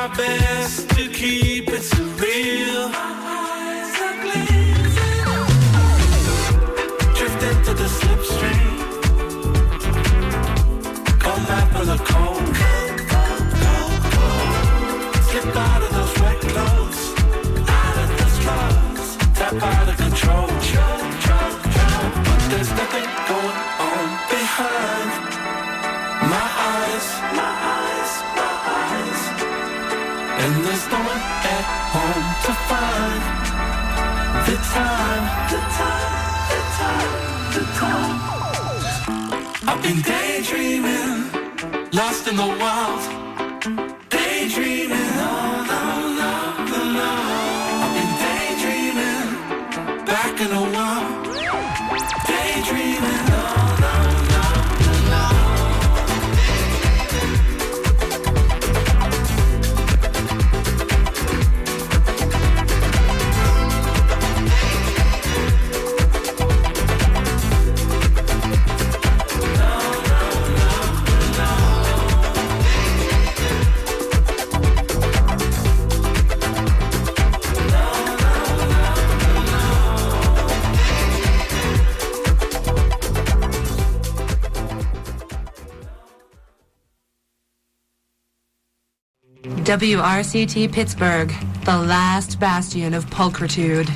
my best to keep it surreal. Drift into the slipstream. Come back for the cold. Slip out of those wet clothes. Out of those drugs. Tap out of control. But there's nothing going on behind my eyes. And there's no one at home to find the time. I've been daydreaming, lost in the wild. Daydreaming, no. I've been daydreaming, back in a while. Daydreaming, no. WRCT Pittsburgh, the last bastion of pulchritude.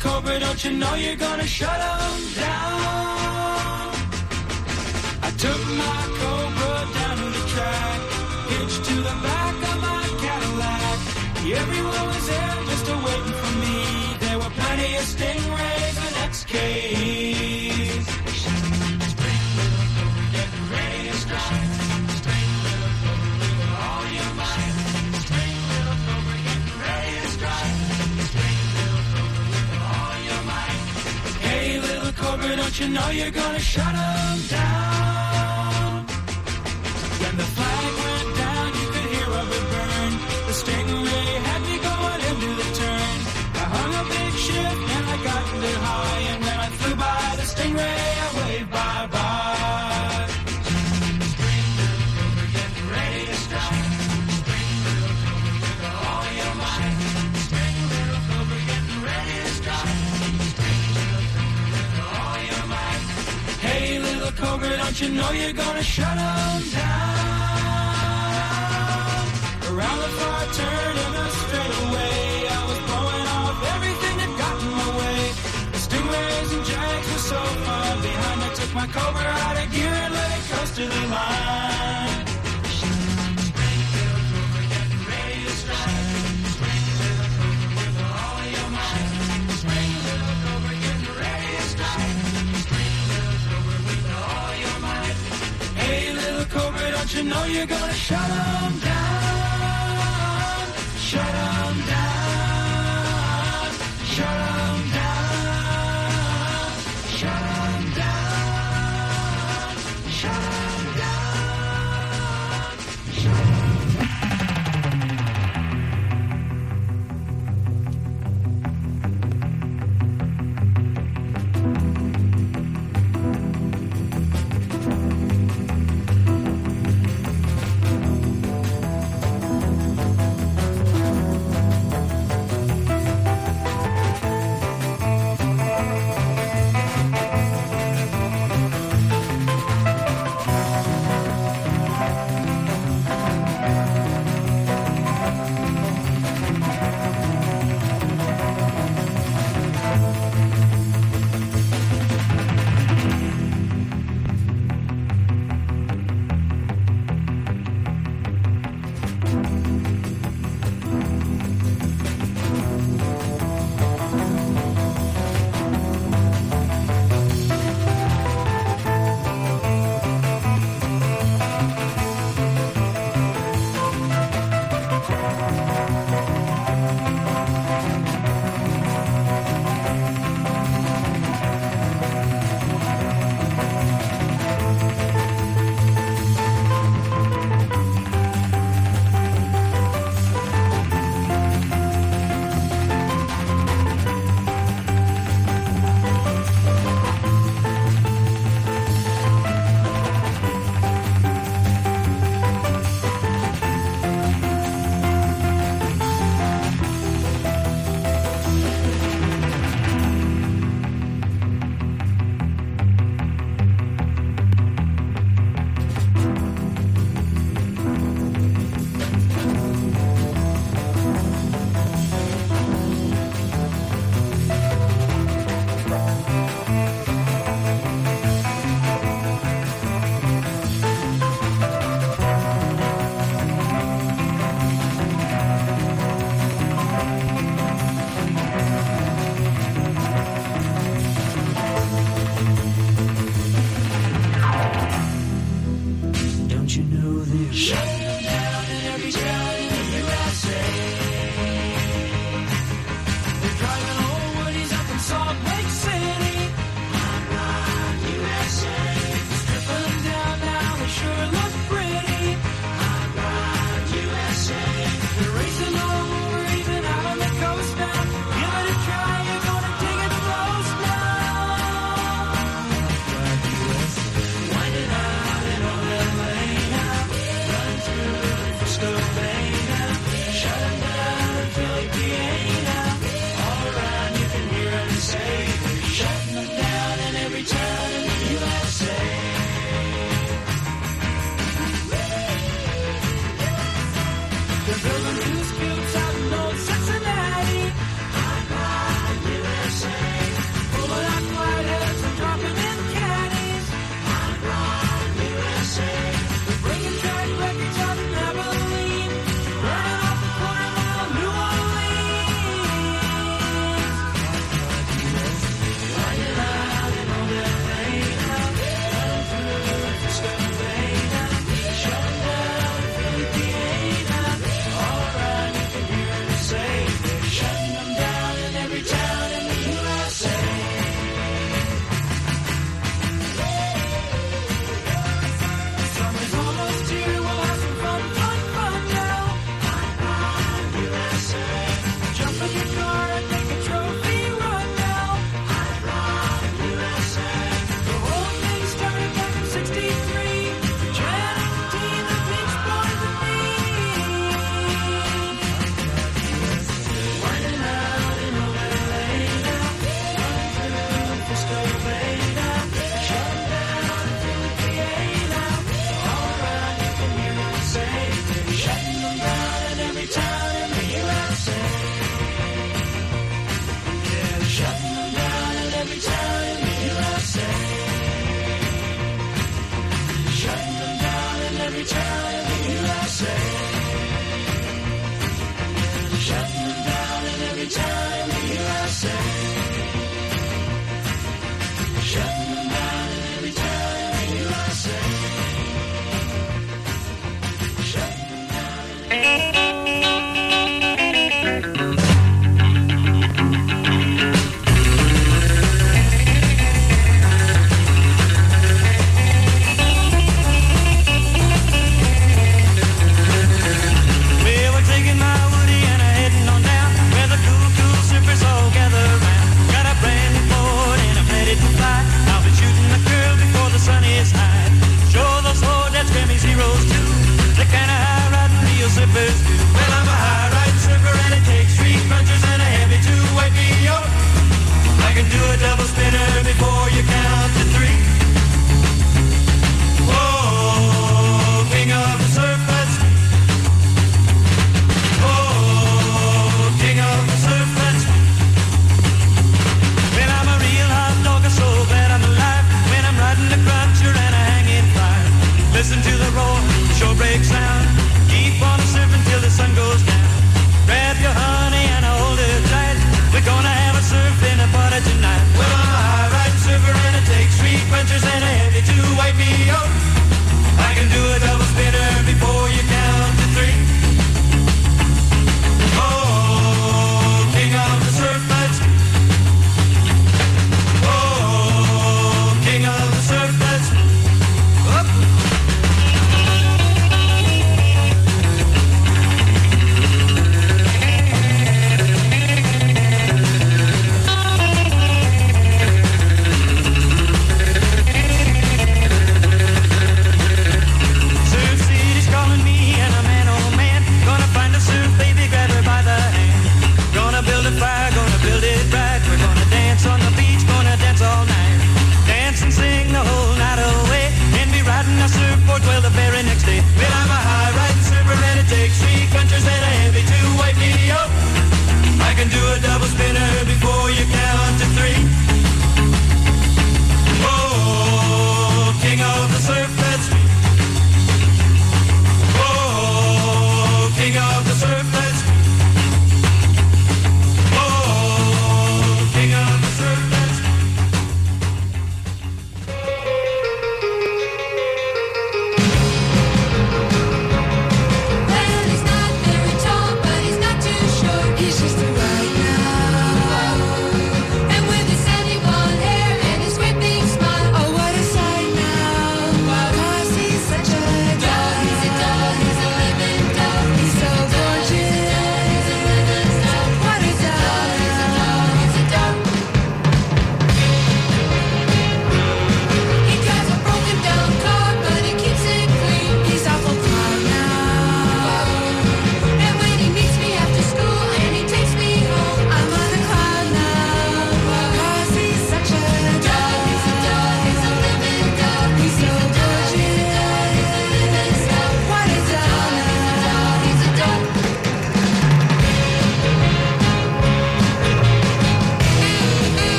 cobra, don't you know you're gonna shut them down? I took my cobra down to the track, hitched to the back of my Cadillac. Everyone was there just waiting for me. There were plenty of stingrays and XKs. Spring little cobra, getting ready to strike. Spring little cobra with all your might. Spring little cobra, getting ready to strike. Spring little cobra with all your might. Hey little cobra, don't you know you're gonna shut them down? When the flag went down, you could hear of it burn. The stingray had me going into the turn. I hung a big shift and I got it high, and when I flew by the stingray, I waved bye-bye. Spring little cobra, getting ready to strike. Spring little cobra with all your might. Spring little cobra, getting ready to strike. Spring little cobra with all your might. Hey little cobra, don't you know you're gonna shut them down? Around the far turn and a straightaway, I was blowing off everything that got in my way. The stingrays and jags were so far behind, I took my cobra out of gear and let it coast to the line. Spring little cobra, getting ready to strike. Spring little cobra with all your might. Spring little cobra, getting ready to strike. Spring little cobra with all your might. Hey little cobra, don't you know you're gonna shut them down? Shut them down. Shut them down. Shut them down. Shut them down. Shut them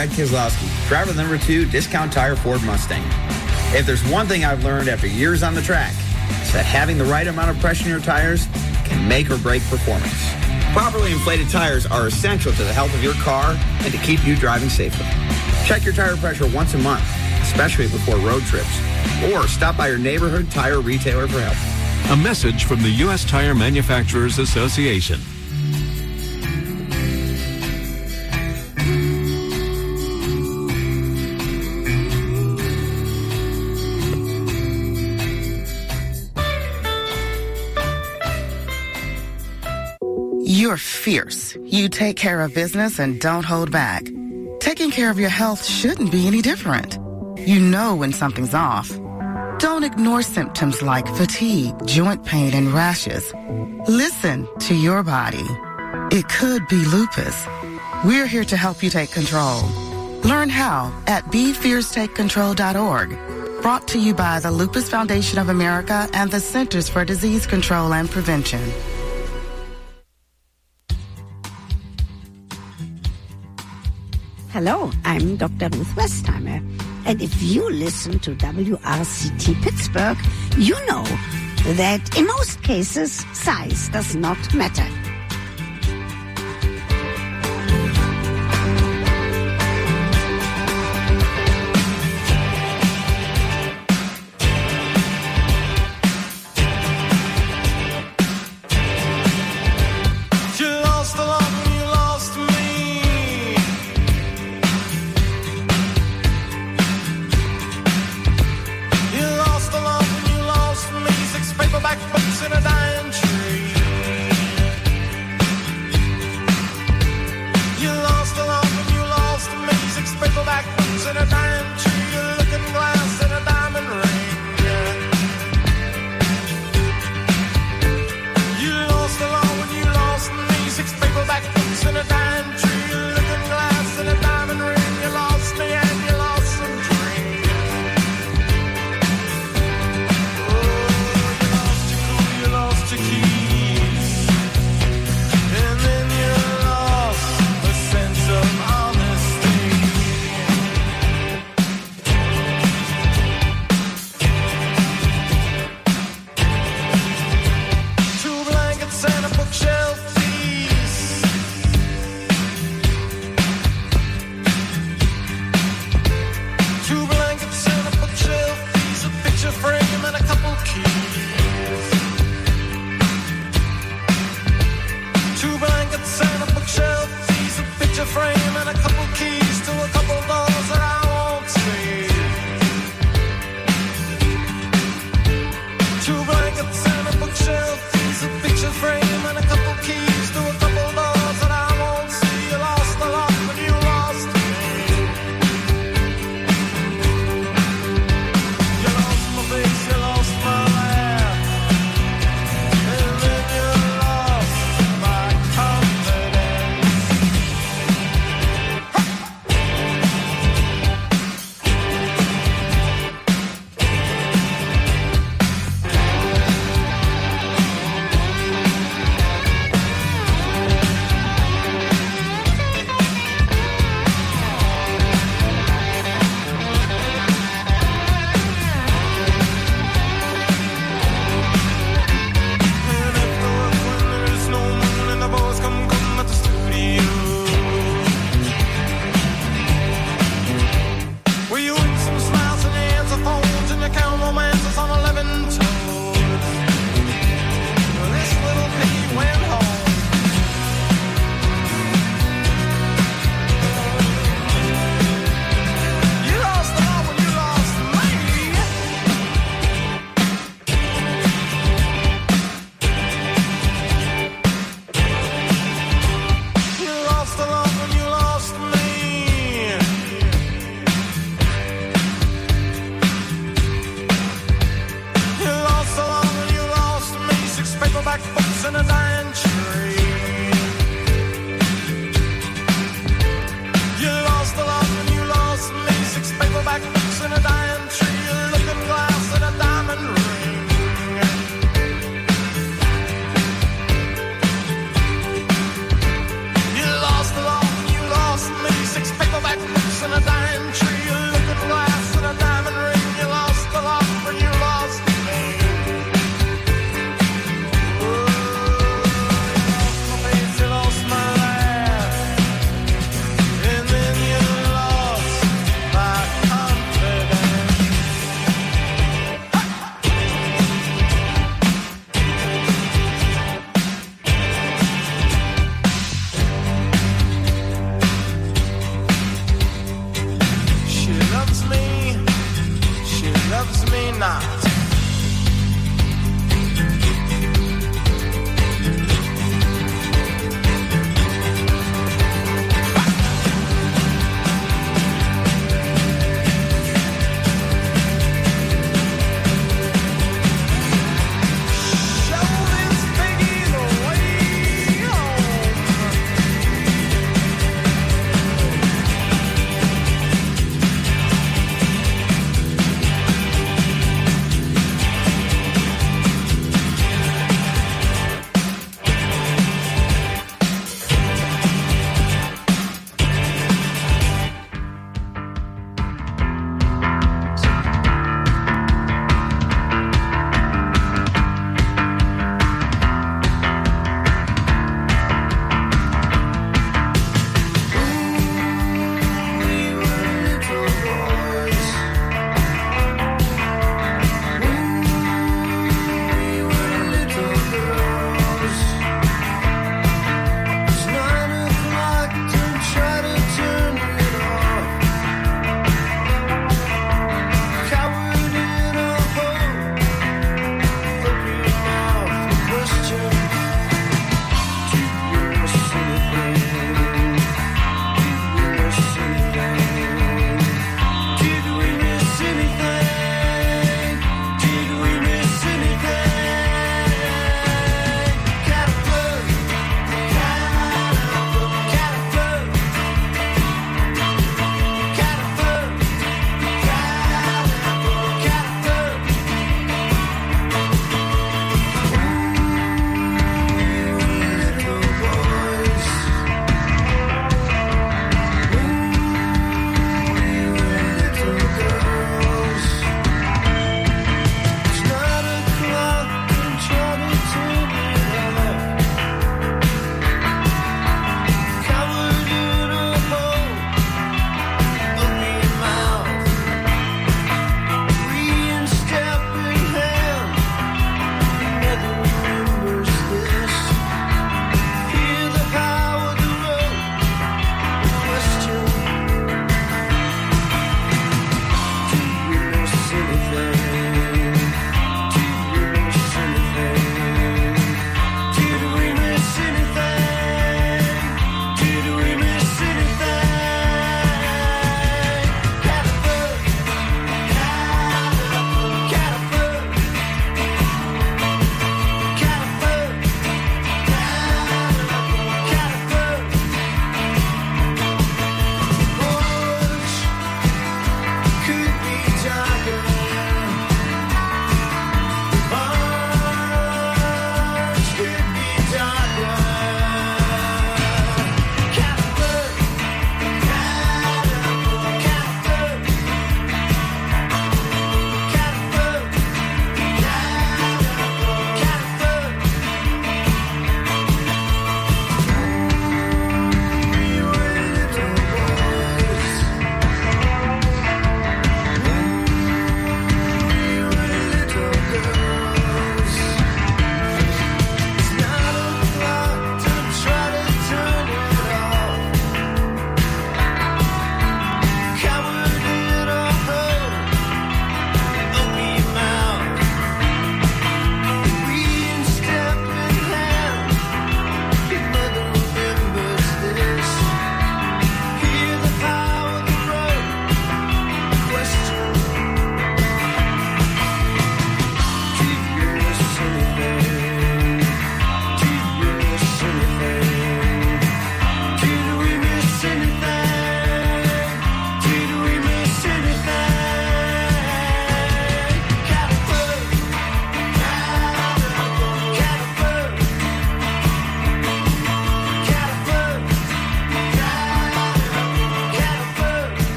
Brad Keselowski, driver of the number 2 Discount Tire Ford Mustang. If there's one thing I've learned after years on the track, it's that having the right amount of pressure in your tires can make or break performance. Properly inflated tires are essential to the health of your car and to keep you driving safely. Check your tire pressure once a month, especially before road trips, or stop by your neighborhood tire retailer for help. A message from the U.S. Tire Manufacturers Association. You're fierce. You take care of business and don't hold back. Taking care of your health shouldn't be any different. You know when something's off. Don't ignore symptoms like fatigue, joint pain, and rashes. Listen to your body. It could be lupus. We're here to help you take control. Learn how at BeFierceTakeControl.org. Brought to you by the Lupus Foundation of America and the Centers for Disease Control and Prevention. Hello, I'm Dr. Ruth Westheimer. And if you listen to WRCT Pittsburgh, you know that in most cases, size does not matter. not.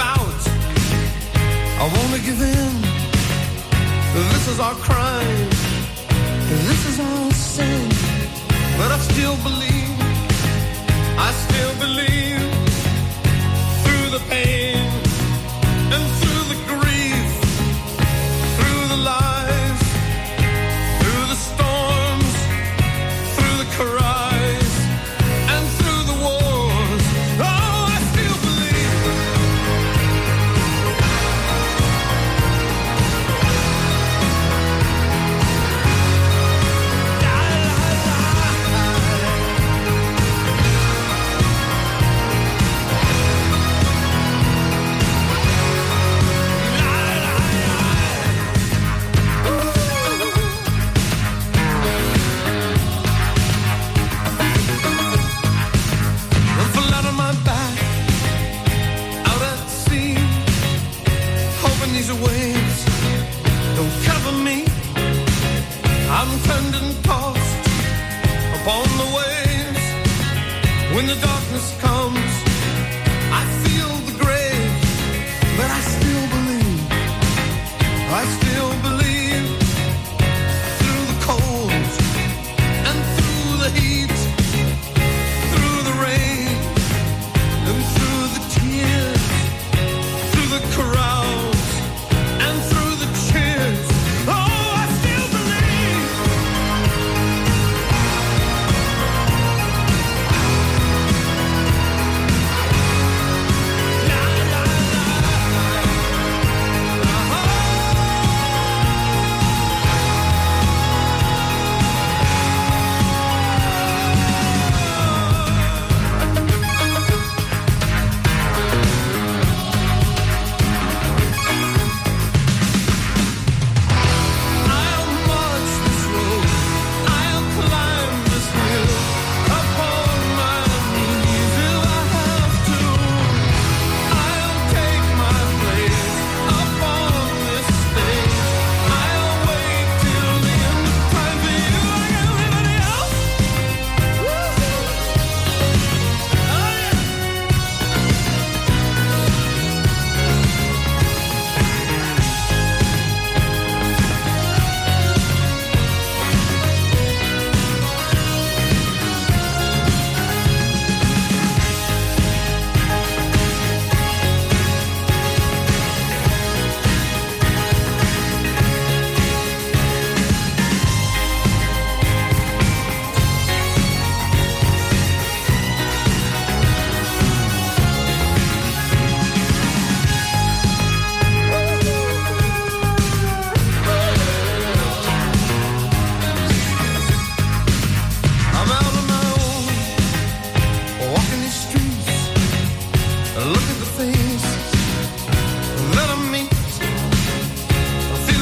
out. I wanna give in. This is our crime. This is our sin. But I still believe. I still believe. Through the pain and through the grief, through the lies, through the storms, through the cries, and through the wars. Oh, I still believe. La, la, la. I'm flat on my back, out at sea, hoping these waves don't cover me. I'm turned and tossed upon the waves. When the darkness comes, I feel the grave, but I still believe. I still believe. Through the cold and through the heat, through the rain and through the tears, through the crowds and through the cheers. Oh, I still believe. La, la, la. I'll march this road, I'll climb this hill, upon my knees if I have to. I'll take my place upon this stage. I'll wait till the end of time for you like everybody else. Woo-hoo. Oh, yeah. I'm out on my own, walking these streets. Look at the faces that I meet. I feel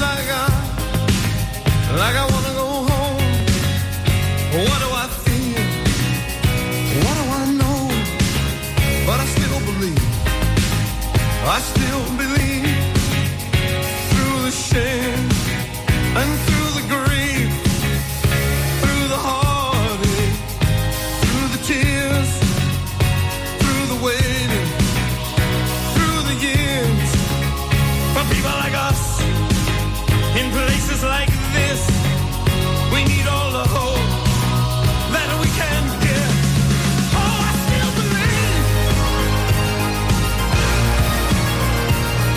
like I wanna go home. What do I feel? What do I know? But I still believe. I still believe. Through the shame and through the grief, through the heartache, through the tears, through the waiting, through the years. For people like us, in places like this, we need all the hope that we can get. Oh, I still believe.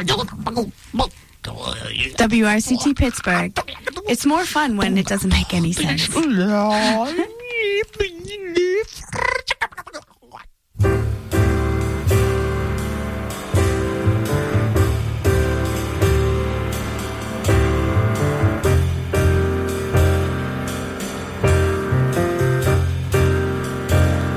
WRCT Pittsburgh. It's more fun when it doesn't make any sense.